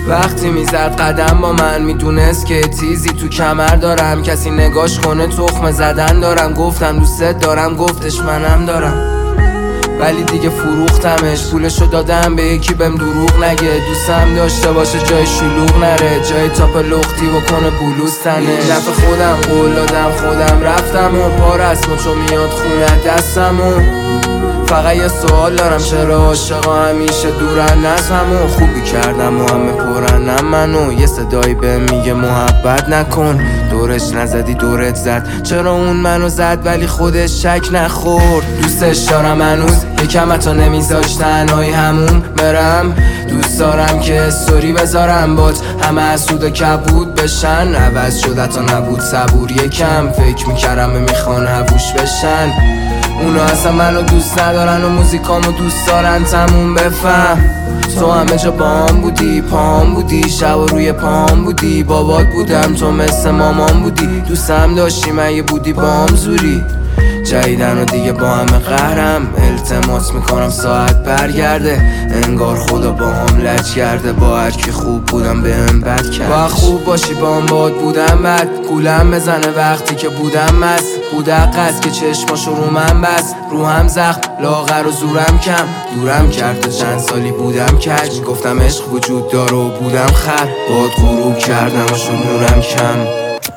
وقتی میزد قدم با من میدونست که تیزی تو کمر دارم، کسی نگاش کنه تخمه زدن دارم. گفتم دوست دارم، گفتش منم دارم، ولی دیگه فروختمش. پولشو دادم به یکی بهم دروغ نگه، دوستم داشته باشه جای شلوغ نره، جای تاپ لختی بکنه بلوز تنه. دفع خودم قول دادم خودم رفتم و پا رسمو چو میاد خونه دستمو. فقط یه سوال دارم، چرا عاشقا همیشه دورن از همون؟ خوبی کردم و همه پرنم منو، یه صدایی به میگه محبت نکن. دورش نزدی دورت زد، چرا اون منو زد ولی خودش شک نخورد. دوستش دارم هنوز، یکم حتی نمیذاش تنهایی همون برم. دوست دارم که استوری بذارم بات، همه حسود و کبود بشن. عوض شد حتی نبود صبور یکم، فکر میکردم میخوان هووش بشن. اونا اصلا منو دوست ندارن و موزیکامو دوست دارن، تموم بفهم. تو همه جا پام بودی، پام بودی، شب و روی پام بودی. بابات بودم تو مثل مامان بودی، دوستم داشتی مگه بودی بام زوری. جدیدن و دیگه با همه قهرم، التماس میکنم ساعت برگرده. انگار خدا با هم لج کرده، با هر کی خوب بودم بهم بد کرد. با خوب باشی با هم باد بودم بد، گولم بزنه وقتی که بودم مست. بودق است که چشماشو رو من بست، رو هم زخم لاغر و زورم کم. دورم کرد تا چند سالی بودم کج، گفتم عشق وجود داره و بودم خر. باد غروب کردم و شد نورم کم.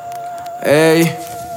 ای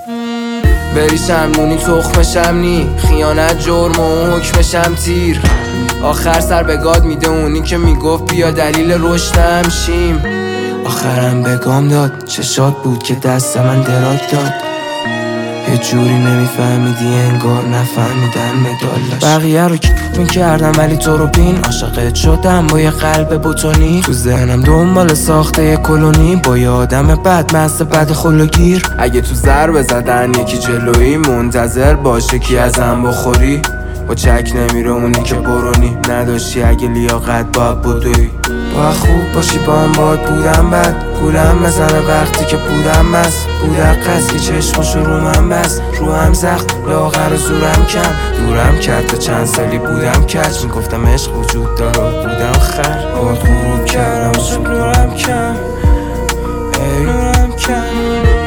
بریشم نونی تخمشم نی، خیانت جرم و حکمشم تیر. آخر سر به گاد میده اونی که میگفت بیا دلیل رشدم شیم. آخرم به گام داد، چشات بود که دست من دراک داد. یه جوری نمیفهمیدی انگار نفهمیدن مدال داشت. بقیه رو میکردم ولی تو رو بین عاشقت شدم با یه قلب بتونی. تو ذهنم دنبال ساخته یه کلونی، با یه آدم بد مست بد خلوگیر. اگه تو ضربه زدن یکی جلویی، منتظر باشه کی ازم بخوری. با چک نمیره اونی که برونی، نداشتی اگه لیاقت باید بدوی. با خوب باشی با هم باد بودم بد، گولم بزنه وقتی که بودم مست. بودق است که چشماشو رو من بست، رو هم زخم لاغر و زورم کم. دورم کرد تا چند سالی بودم کج، میگفتم عشق وجود داره و بودم خر. باد غروب کردم و شد نورم کم، ای نورم کم.